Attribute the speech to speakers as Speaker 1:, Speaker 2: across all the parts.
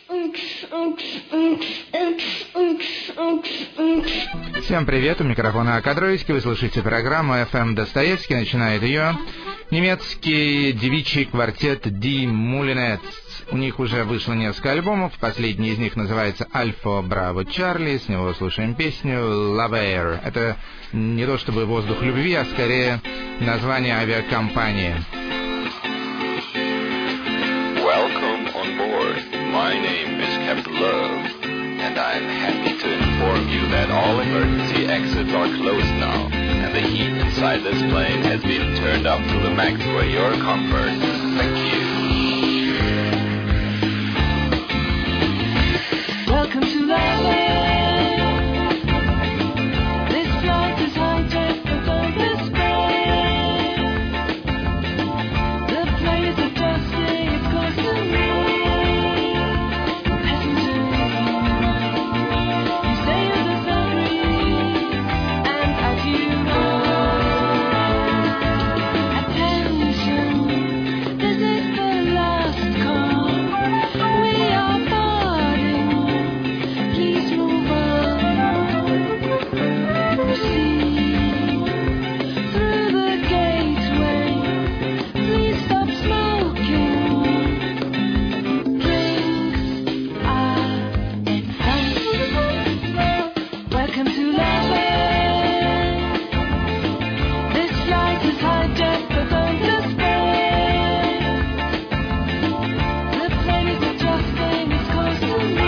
Speaker 1: Всем привет, у микрофона Кадровский, вы слушаете программу FM Достоевский, начинает ее немецкий девичий квартет Die Moulinettes. У них уже вышло несколько альбомов, последний из них называется Альфа Браво Чарли, с него слушаем песню Love Air. Это не то чтобы воздух любви, а скорее название авиакомпании.
Speaker 2: Welcome on board. My name is Captain Love, and I'm happy to inform you that all emergency exits are closed now, and the heat inside this plane has been turned up to the max for your comfort. Thank you.
Speaker 3: Welcome to Love Air. This flight is hijacked, but don't despair. The plane is adjusting its course to me. Passengers, you say you're the hungry, and out you go. Attention, this is the last call. We are boarding. Please move on. Proceed through the gateway. Please stop smoking. Drinks are in front. Welcome to Love Air. This flight is hijacked, but don't despair. The plane is adjusting its course to me.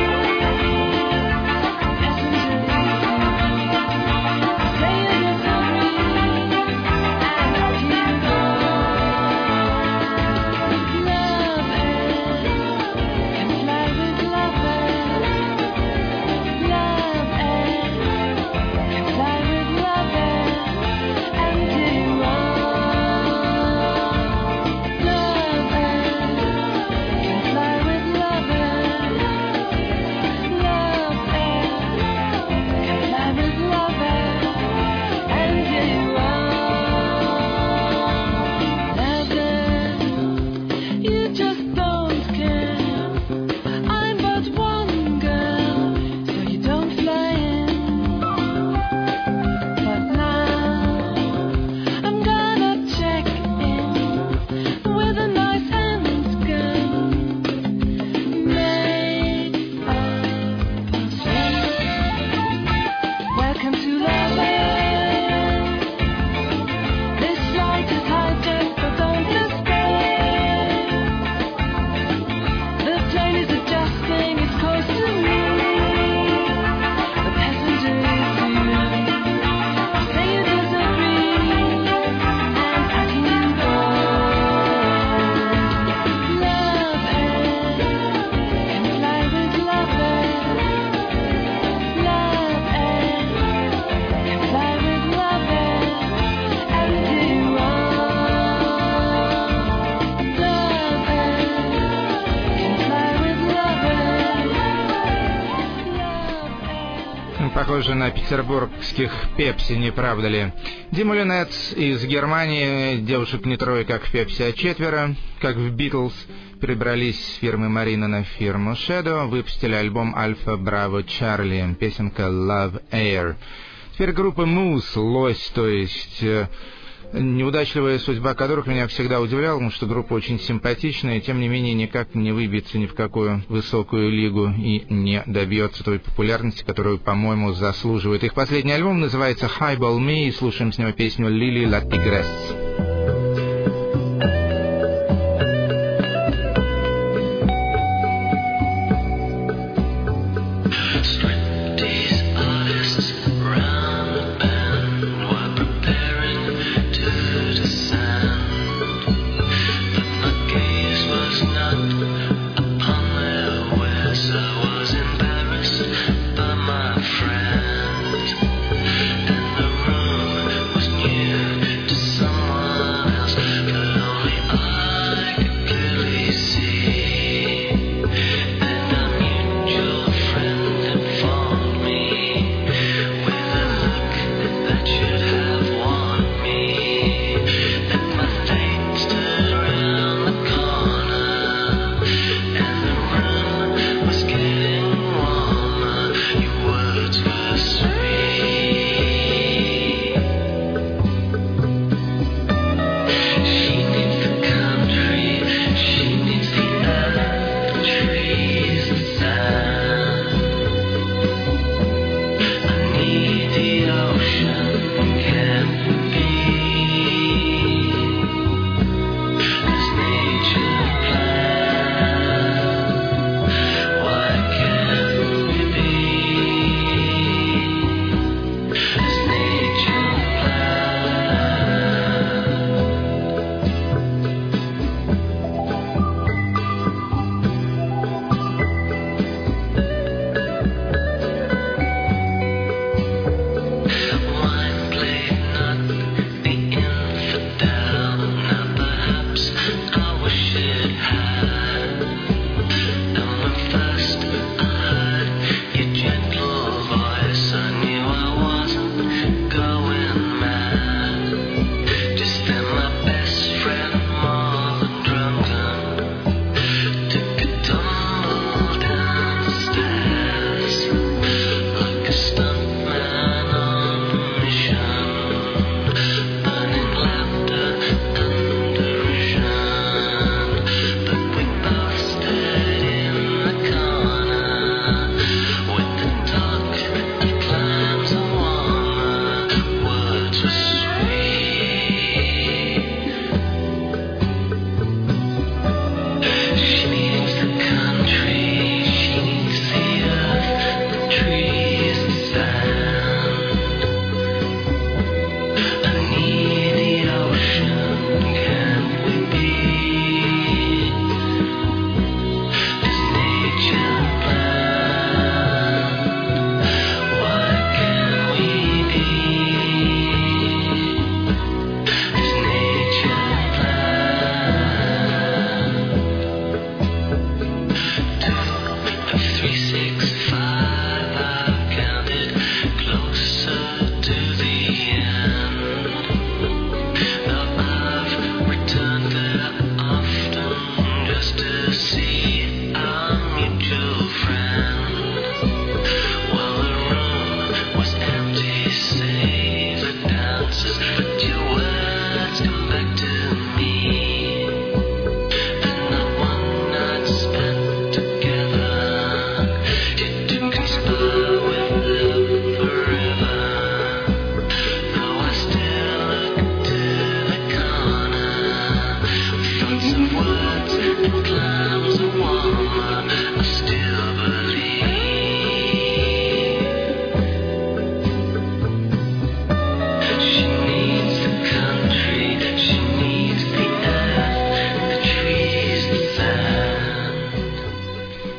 Speaker 1: Похоже на петербургских пепси, не правда ли? Die Moulinettes из Германии, девушек не трое, как в пепси, а четверо, как в Битлз, перебрались с фирмы Марина на фирму Shadow, выпустили альбом Альфа Браво Чарли, песенка Love Air. Теперь группа Moose, лось, то есть неудачливая судьба которых меня всегда удивляла, потому что группа очень симпатичная, и тем не менее никак не выбьется ни в какую высокую лигу и не добьется той популярности, которую, по-моему, заслуживает. Их последний альбом называется Highball Me, и слушаем с него песню Lily La Tigresse.
Speaker 3: Friend, and the room was new to someone.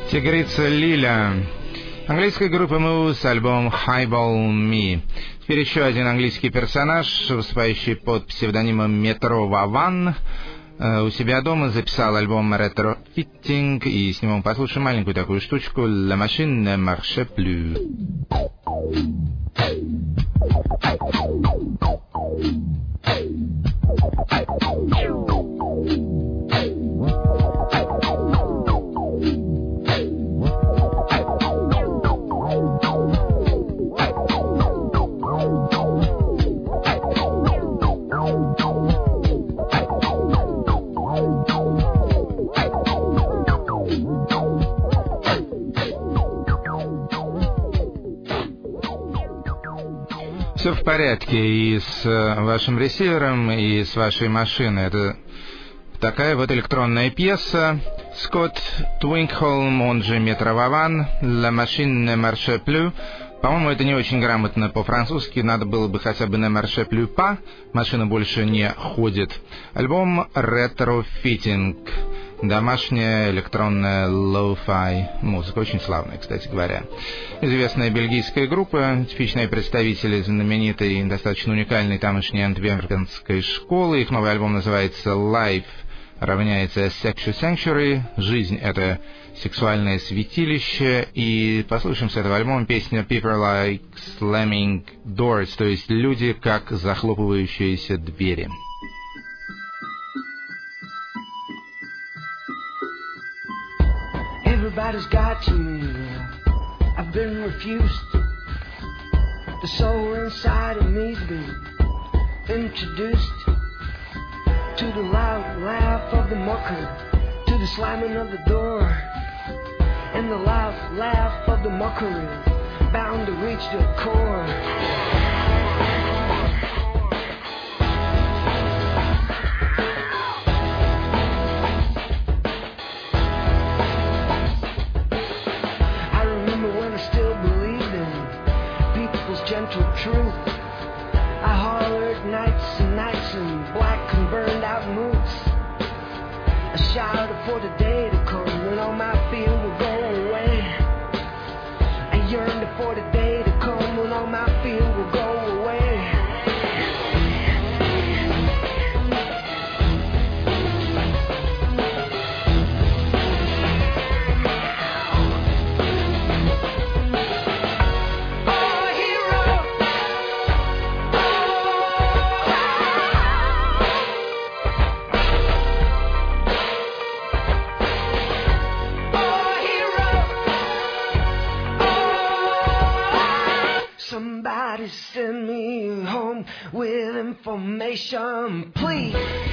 Speaker 1: Тигрица Лиля. Английская группа Muse, альбом Highball Me. Теперь еще один английский персонаж, выступающий под псевдонимом Метро Вован. У себя дома записал альбом Retrofitting, и с него мы послушаем маленькую такую штучку «La machine ne marche plus». Все в порядке и с вашим ресивером, и с вашей машиной. Это такая вот электронная пьеса. Скотт Твинкхолм, он же Метро Вован, «La machine ne marche plus». По-моему, это не очень грамотно по-французски. Надо было бы хотя бы «ne marche plus pas». Машина больше не ходит. Альбом Retrofitting. Домашняя электронная лоу-фай музыка, очень славная, кстати говоря. Известная бельгийская группа, типичные представители знаменитой, достаточно уникальной тамошней антверпенской школы. Их новый альбом называется «Life» равняется «Sexual Sanctuary». Жизнь — это сексуальное святилище. И послушаем с этого альбома песню «People Like Slamming Doors», то есть «Люди, как захлопывающиеся двери».
Speaker 4: Everybody's got to me. I've been refused. The soul inside of me's been introduced to the loud laugh of the mucker, to the slamming of the door. And the loud laugh of the mucker is bound to reach the core. Gentle truth. I hollered nights and nights in black and burned out moods. I shouted for the day to come when all my fear will go away. I yearned for the day to come when all my fear will go away. Somebody send me home with information, please.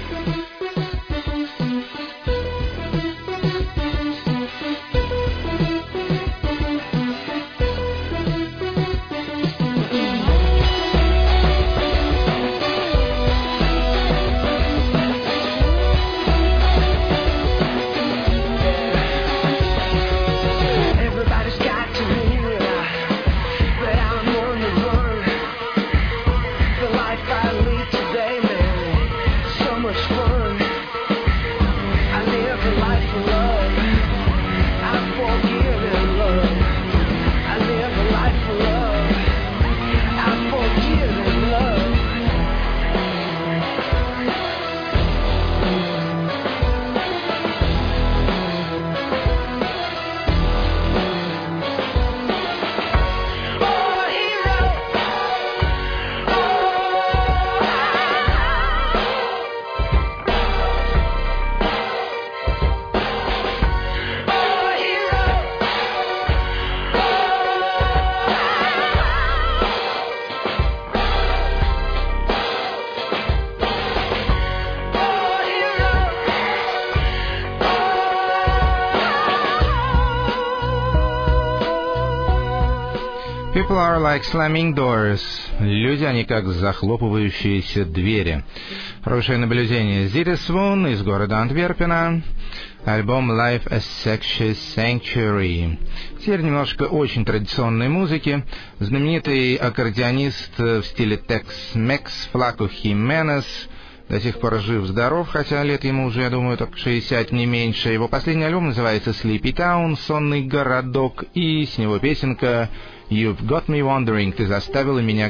Speaker 1: People are like slamming doors. Люди, они как захлопывающиеся двери. Хорошее наблюдение. Зита Свон из города Антверпена. Альбом Life as Sexual Sanctuary. Теперь немножко очень традиционной музыки. Знаменитый аккордеонист в стиле Tex-Mex Флако Хименес до сих пор жив-здоров, хотя лет ему уже, я думаю, только 60, не меньше. Его последний альбом называется «Sleepy Town», «Сонный городок», и с него песенка «You've Got Me Wondering», «Ты заставила меня...»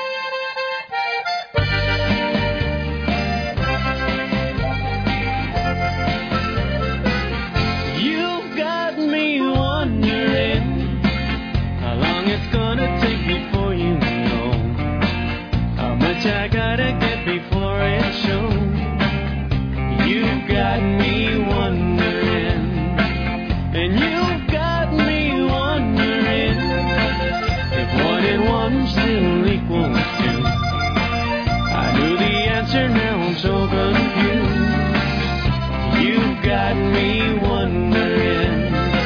Speaker 3: I gotta get before it shows. You've got me wondering, and you've got me wondering if 1 and 1 still equals 2. I knew the answer, now I'm so confused. You've got me wondering.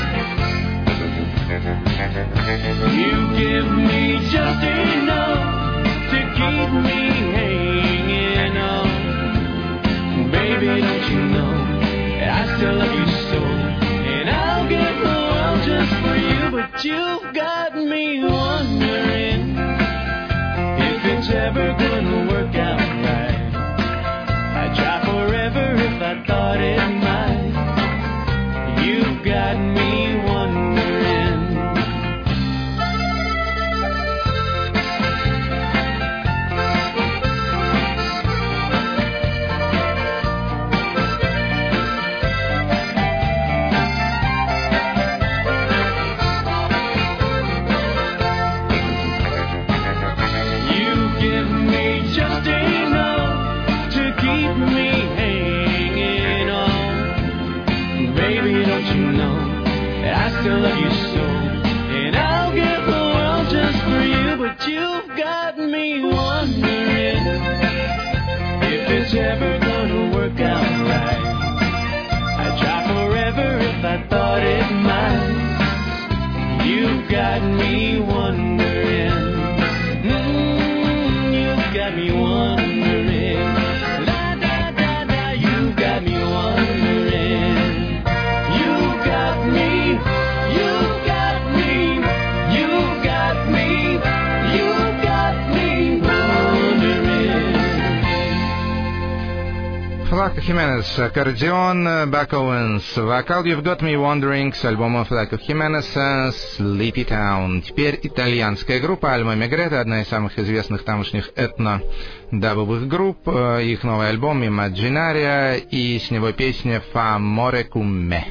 Speaker 3: You give me just enough to keep me hanging on. Baby, don't you know I still love you so, and I'll give the world just for you. But you've got me wondering if it's ever gonna work out right. I'd try forever if I thought it might. You've got me wondering. Still love you so, and I'll give the world just for you. But you've got me wondering if it's ever gonna work out right. I'd try forever if I thought it might. You've got me wondering. You've got me wondering. La da da da, you've got me wondering. You've got me.
Speaker 1: Флако Хименес, аккордеон, Бак Оуэнс, вокал «You've Got Me Wondering» с альбома Флако Хименеса «Sleepy Town». Теперь итальянская группа «Альма Мегрета», одна из самых известных тамошних этно-дабовых групп. Их новый альбом «Immaginaria» и с него песня «Fa amore con me».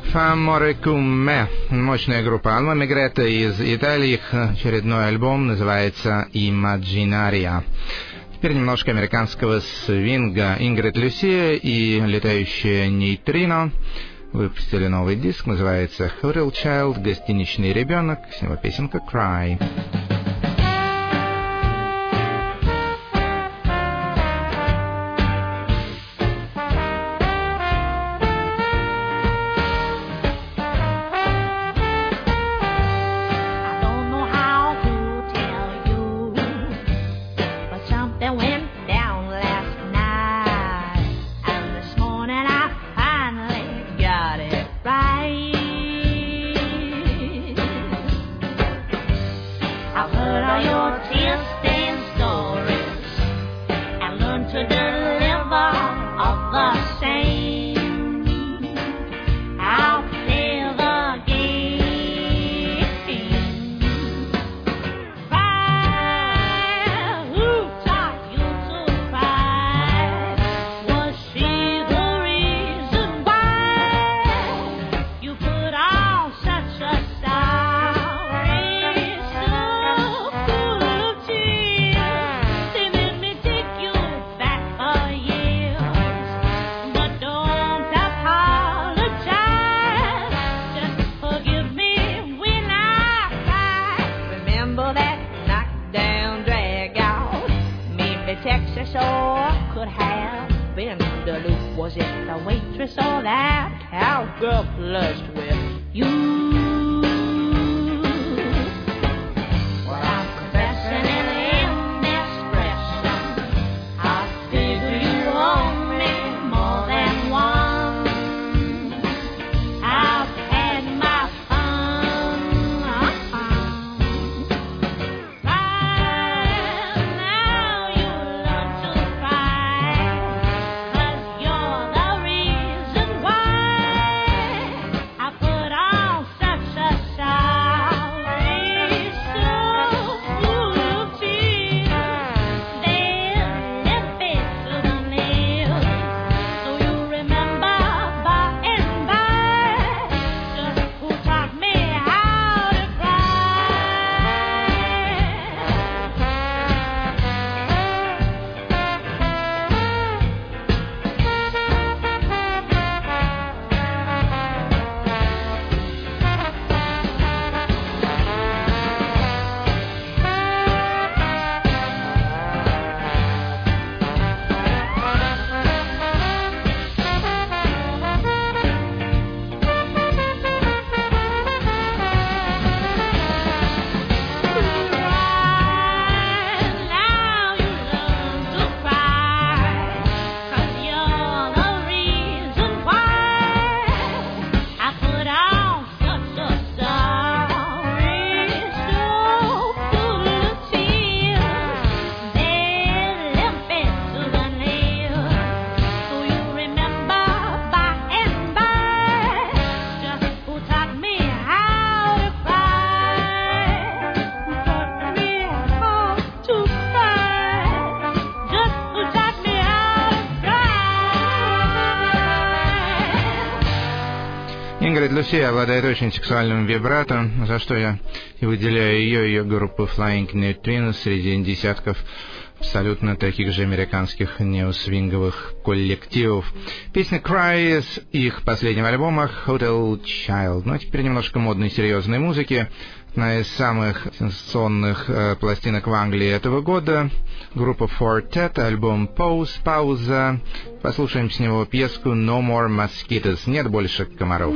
Speaker 1: Famore cum me. Мощная группа Alma Migretta из Италии. Их очередной альбом называется Imaginaria. Теперь немножко американского свинга. Ингрид Люсия и летающая нейтрино выпустили новый диск, называется Hotel Child, гостиничный ребенок. С него песенка Cry. Ингрид Люсия обладает очень сексуальным вибрато, за что я и выделяю ее группу Flying Neutrinos среди десятков абсолютно таких же американских неосвинговых коллективов. Песня Cry с их последнего альбома Hotel Child. Ну а теперь немножко модной серьезной музыки. Одна из самых сенсационных пластинок в Англии этого года. Группа Fortet, альбом Pause, пауза. Послушаем с него пьеску No More Mosquitoes. Нет больше комаров.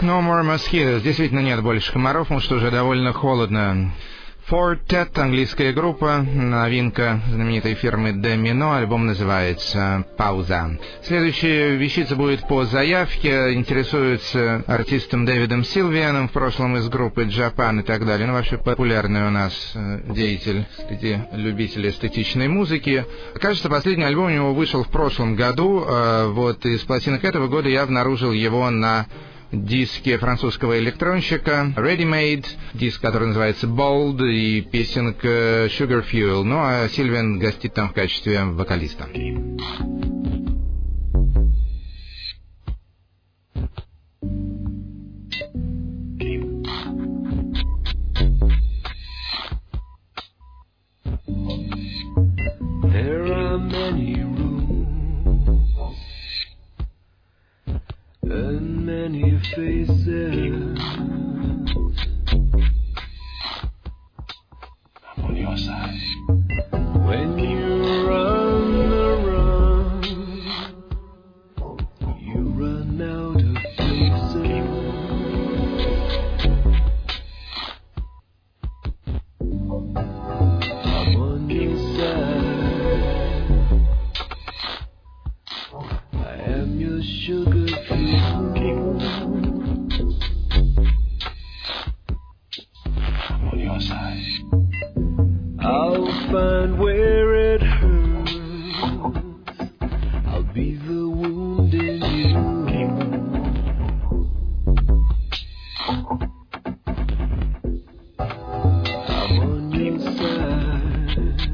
Speaker 1: No more mosquitoes. Действительно нет больше комаров, потому что уже довольно холодно. Fortet, английская группа, новинка знаменитой фирмы Domino, альбом называется «Пауза». Следующая вещица будет по заявке, интересуется артистом Дэвидом Силвианом, в прошлом из группы Japan и так далее. Ну, вообще популярный у нас деятель среди любителей эстетичной музыки. Кажется, последний альбом у него вышел в прошлом году, вот из пластинок этого года я обнаружил его на диске французского электронщика Ready Made, диск, который называется Bold, и песенка Sugar Fuel. Ну, а Сильвиан гостит там в качестве вокалиста.
Speaker 3: There are many and many faces. I'm on your side. When you run the run, you run out of places. I'm on your side. I am your sugar cube. I'll find where it hurts. I'll be the wound in you. I'm on your side.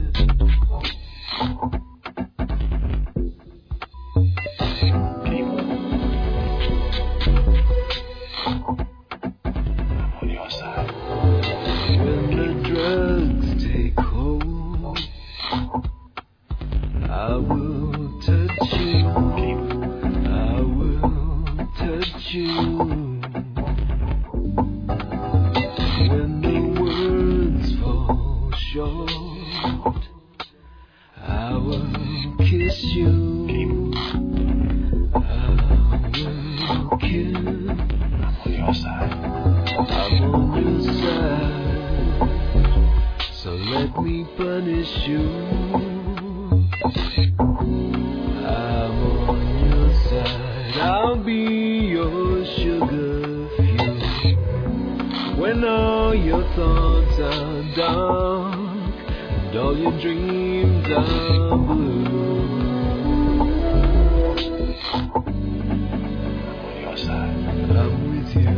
Speaker 3: I'm on your side. When the drugs take hold, I will touch you. I will touch you. When the words fall short, I will kiss you. I will kiss. I'm on your side. I'm on your side. So let me punish you. I'm on your side. I'll be your sugar fuel. When all your thoughts are dark and all your dreams are blue, I'm on your side. I'm with you.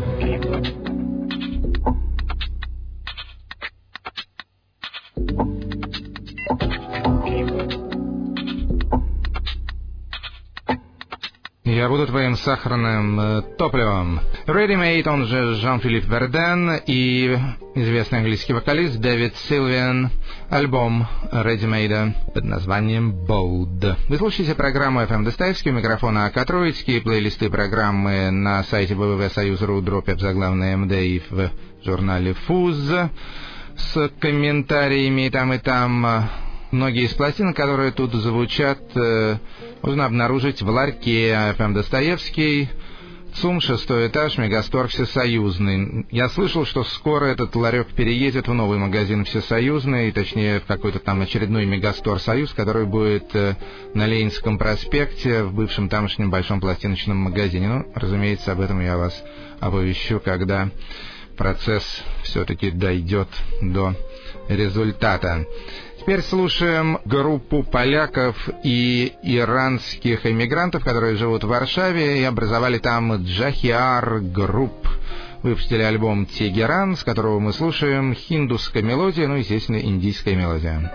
Speaker 1: Я буду твоим сахарным топливом. Ready Made, он же Жан-Филипп Верден, и известный английский вокалист Дэвид Силвиан. Альбом Ready Made под названием Bold. Вы слушаете программу FM Достоевский, у микрофона АК Троицкий, плейлисты программы на сайте www.soyuz.ru, дробь заглавная МД и в журнале ФУЗ с комментариями и там. Многие из пластин, которые тут звучат, можно обнаружить в ларьке FM Достоевский, ЦУМ, 6-й этаж, Мегастор Всесоюзный. Я слышал, что скоро этот ларек переедет в новый магазин Всесоюзный, точнее в какой-то там очередной Мегастор Союз, который будет на Ленинском проспекте в бывшем тамошнем большом пластиночном магазине. Ну, разумеется, об этом я вас оповещу, когда процесс все-таки дойдет до результата. Теперь слушаем группу поляков и иранских эмигрантов, которые живут в Варшаве и образовали там Джахиар Групп. Выпустили альбом «Тегеран», с которого мы слушаем хиндусская мелодия, ну, естественно, индийская мелодия.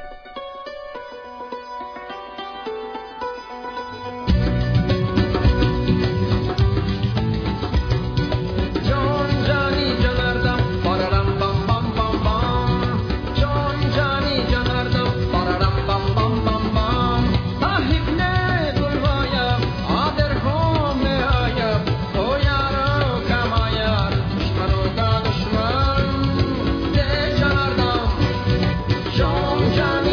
Speaker 5: John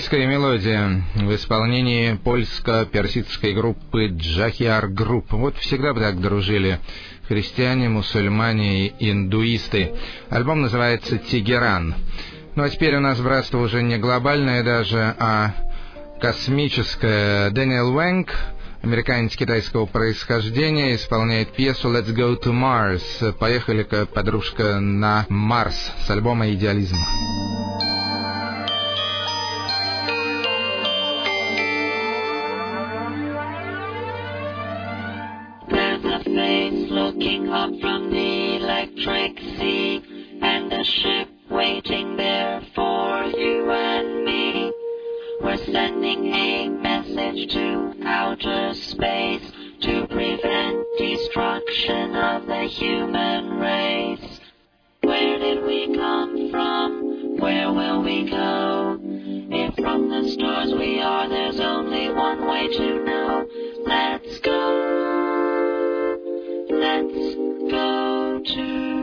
Speaker 1: еврейская мелодия в исполнении польско-персидской группы Джахиар Групп. Вот всегда бы так дружили христиане, мусульмане и индуисты. Альбом называется «Тегеран». Ну а теперь у нас братство уже не глобальное даже, а космическое. Дэниел Уэнг, американец китайского происхождения, исполняет пьесу «Let's go to Mars». Поехали-ка, подружка, на Марс с альбома «Идеализм».
Speaker 5: Looking up from the electric sea, and a ship waiting there for you and me. We're sending a message to outer space to prevent destruction of the human race. Where did we come from? Where will we go? If from the stars we are, there's only one way to know. Let's go. Let's go to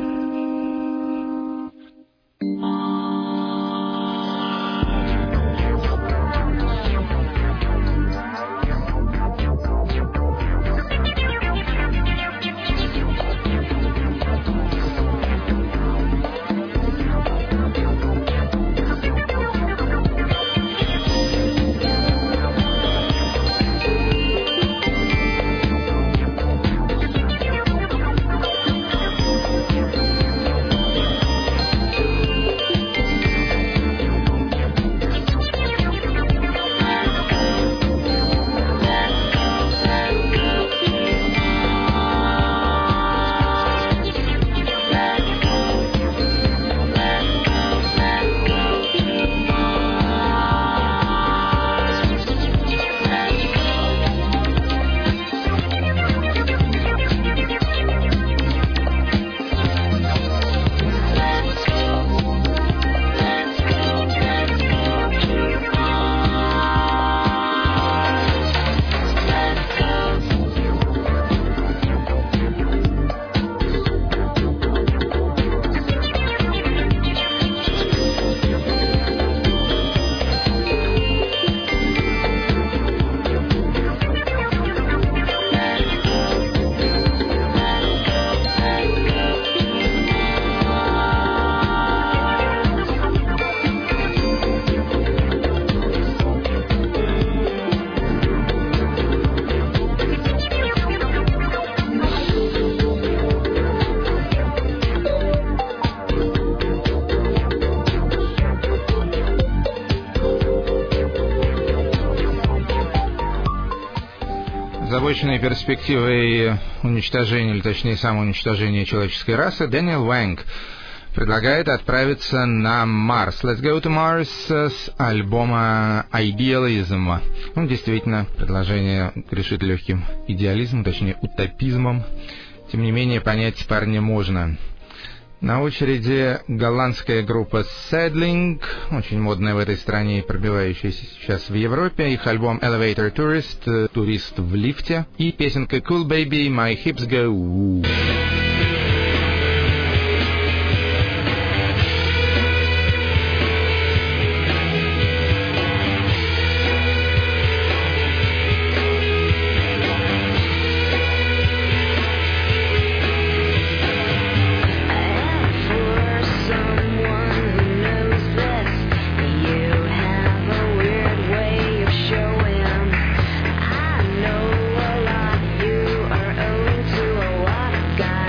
Speaker 1: озабоченной перспективой уничтожения, или точнее самоуничтожения человеческой расы, Дэниел Уэнг предлагает отправиться на Марс. Let's go to Mars с альбома «Idealism». Ну, действительно, предложение грешит легким идеализмом, точнее утопизмом. Тем не менее, понять парня можно. На очереди голландская группа Saddling, очень модная в этой стране и пробивающаяся сейчас в Европе. Их альбом Elevator Tourist, турист в лифте, и песенка Cool Baby, My Hips Go Woo.
Speaker 5: God.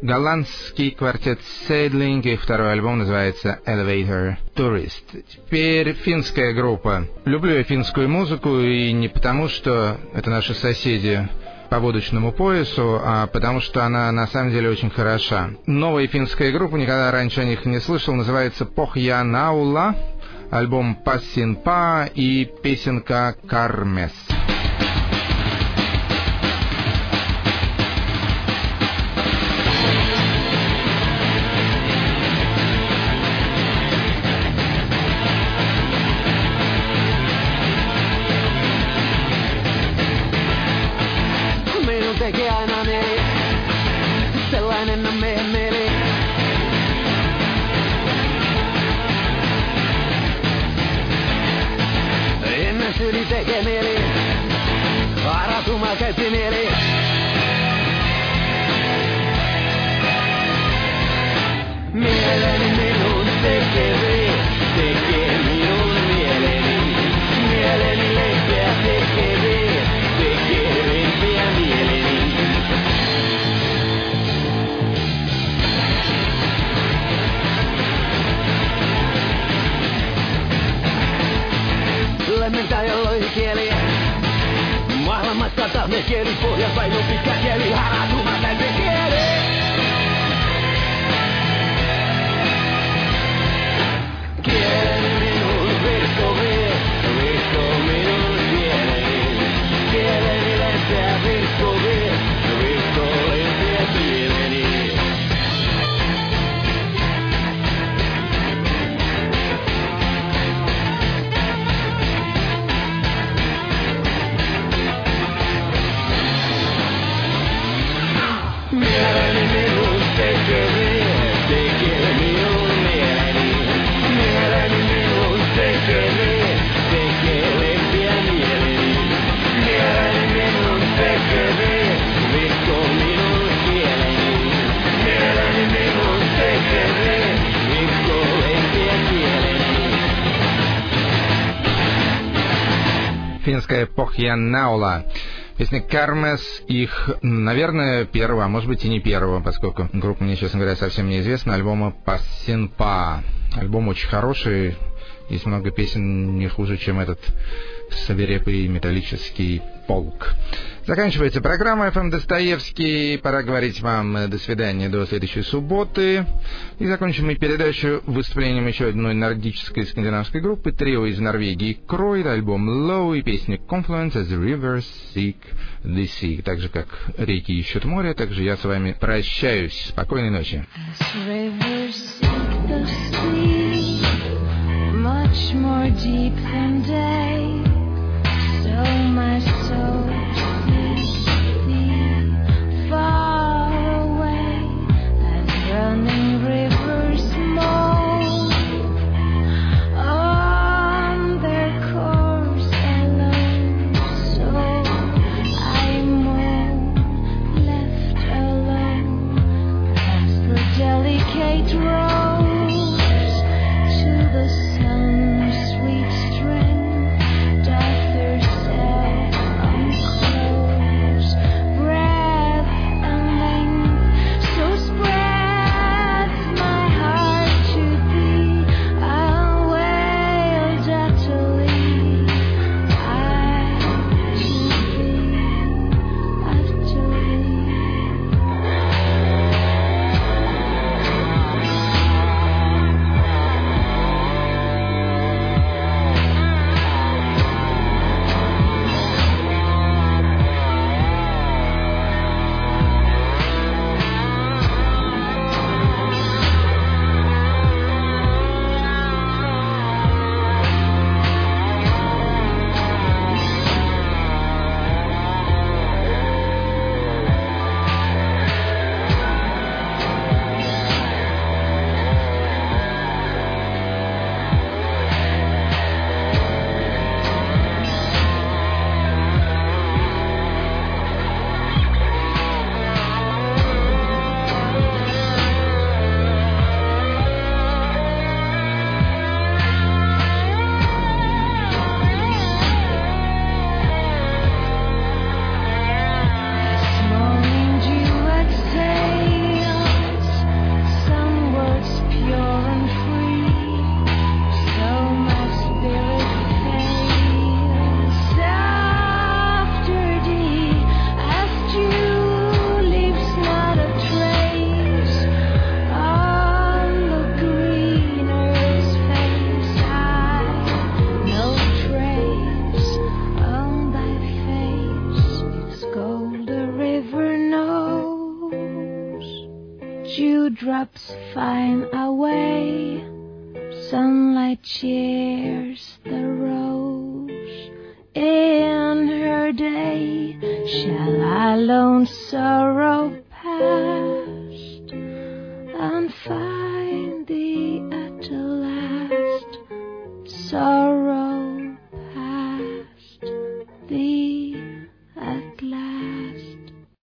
Speaker 1: голландский квартет Seedling, и второй альбом называется Elevator Tourist. Теперь финская группа. Люблю я финскую музыку, и не потому, что это наши соседи по водочному поясу, а потому что она на самом деле очень хороша. Новая финская группа, никогда раньше о них не слышал, называется Pohjannaula, альбом Passinpa и песенка Karmes. Финская Pohjannaula. Песня Karmes, их, наверное, первого, а может быть и не первого, поскольку группа мне, честно говоря, совсем неизвестна, альбома Passinpa. Альбом очень хороший, есть много песен не хуже, чем этот свирепый металлический полк. Заканчивается программа FM Достоевский. Пора говорить вам до свидания до следующей субботы. И закончим мы передачу выступлением еще одной нордической скандинавской группы, трио из Норвегии Кроид, альбом Low и песня Confluence as the Rivers Seek the Sea. Так же, как реки ищут море, так же я с вами прощаюсь. Спокойной ночи.
Speaker 6: Much more deep than day, so my soul seeks thee far away, as running rivers moan on their course alone. So I moan, left alone, past the delicate rose to the sun's sweet strength, dewdrops find a way, sunlight cheers the rose. In her day shall our lone sorrow pass.